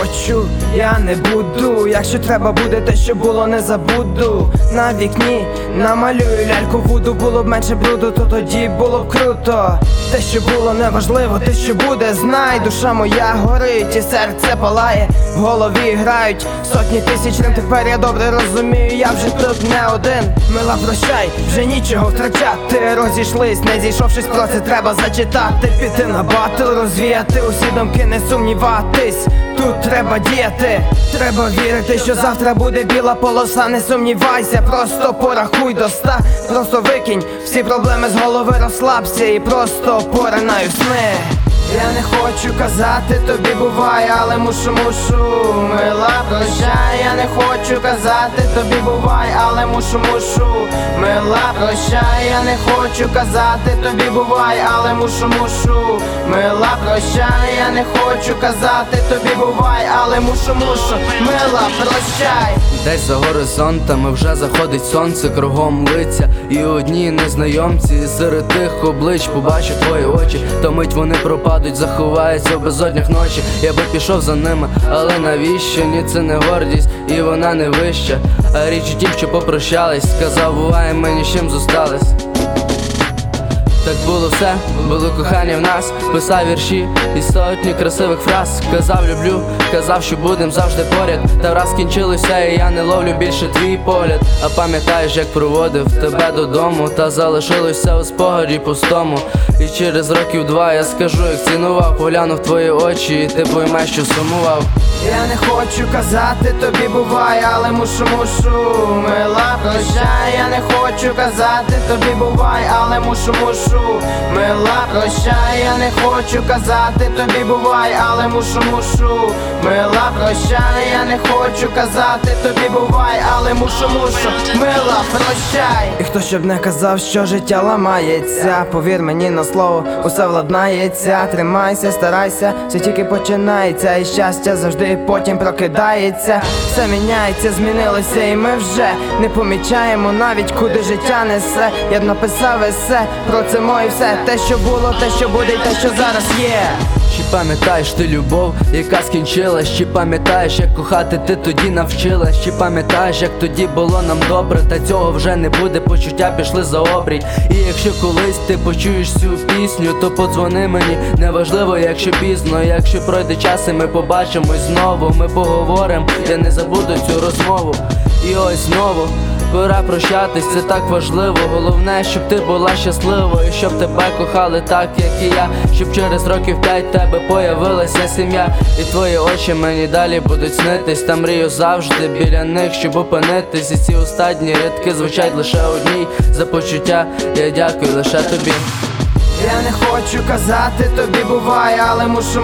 хочу, я не буду. Якщо треба буде те, що було, не забуду. На вікні намалюю ляльку вуду. Було б менше бруду, то тоді було б круто. Те, що було, неважливо, те, що буде, знай. Душа моя горить і серце палає. В голові грають сотні тисяч рим. Тепер я добре розумію, я вже тут не один. Мила, прощай, вже нічого втрачати. Розійшлись, не зійшовшись, про це треба зачитати. Піти на батл, розвіяти усі думки, не сумніватись. Тут треба діяти, треба вірити, що завтра буде біла полоса. Не сумнівайся, просто порахуй до 100. Просто викинь всі проблеми з голови, розслабся і просто поринай у сни. Я не хочу казати тобі бувай, але мушу, мила, прощай. Я не хочу казати тобі бувай, але мушу, мила, прощай. Я не хочу казати тобі бувай, але мушу, мила, прощай. Я не хочу казати тобі бувай, але мушу, мила, прощай. Десь за горизонтами вже заходить сонце, кругом лиця і одні незнайомці. Серед тих облич побачу твої очі, то мить вони пропадуть, заховаються в безоднях ночі. Я би пішов за ними, але навіщо? Ні, це не гордість і вона не вища. А річ у тім, що попрощались, сказав, буває, ми ні з чим зостались. Так було все, було кохання в нас. Писав вірші і сотні красивих фраз. Казав люблю, казав, що будем завжди поряд. Та враз скінчилося і я не ловлю більше твій погляд. А пам'ятаєш, як проводив тебе додому, та залишилося у спогаді пустому. І через років 2 я скажу, як цінував. Погляну в твої очі і ти поймеш, що сумував. Я не хочу казати тобі бувай, але мушу, мила, прощай. Я не хочу казати тобі бувай, але мушу, мила, прощай. Я не хочу казати тобі бувай, але мушу, мила, прощай. Я не хочу казати тобі бувай, але мушу, мила, прощай. І хто щоб не казав, що життя ламається, повір мені на слово, усе владнається. Тримайся, старайся, все тільки починається, і щастя завжди потім прокидається. Все міняється, змінилося, і ми вже не помічаємо навіть, куди життя несе. Я б написав есе про це моє все. Те, що було, те, що буде, і те, що зараз є. Чи пам'ятаєш ти любов, яка скінчилась? Чи пам'ятаєш, як кохати ти тоді навчилась? Чи пам'ятаєш, як тоді було нам добре? Та цього вже не буде, почуття пішли за обрій. І якщо колись ти почуєш цю пісню, то подзвони мені, неважливо, якщо пізно. Якщо пройде час і ми побачимось знову, ми поговоримо, я не забуду цю розмову. І ось знову пора прощатись, це так важливо. Головне, щоб ти була щасливою, щоб тебе кохали так, як і я. Щоб через років 5 тебе появилася сім'я. І твої очі мені далі будуть снитись. Та мрію завжди біля них, щоб опинитись. І ці останні рядки звучать лише одній. За почуття я дякую лише тобі. Я не хочу казати тобі бувай, але мушу,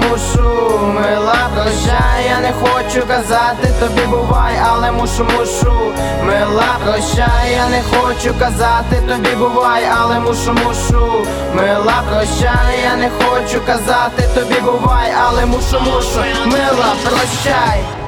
мила, прощай. Я не хочу казати тобі бувай, але мушу, мила, прощай. Я не хочу казати тобі бувай, але мушу, мила, прощай. Я не хочу казати тобі бувай, але мушу, мила, прощай.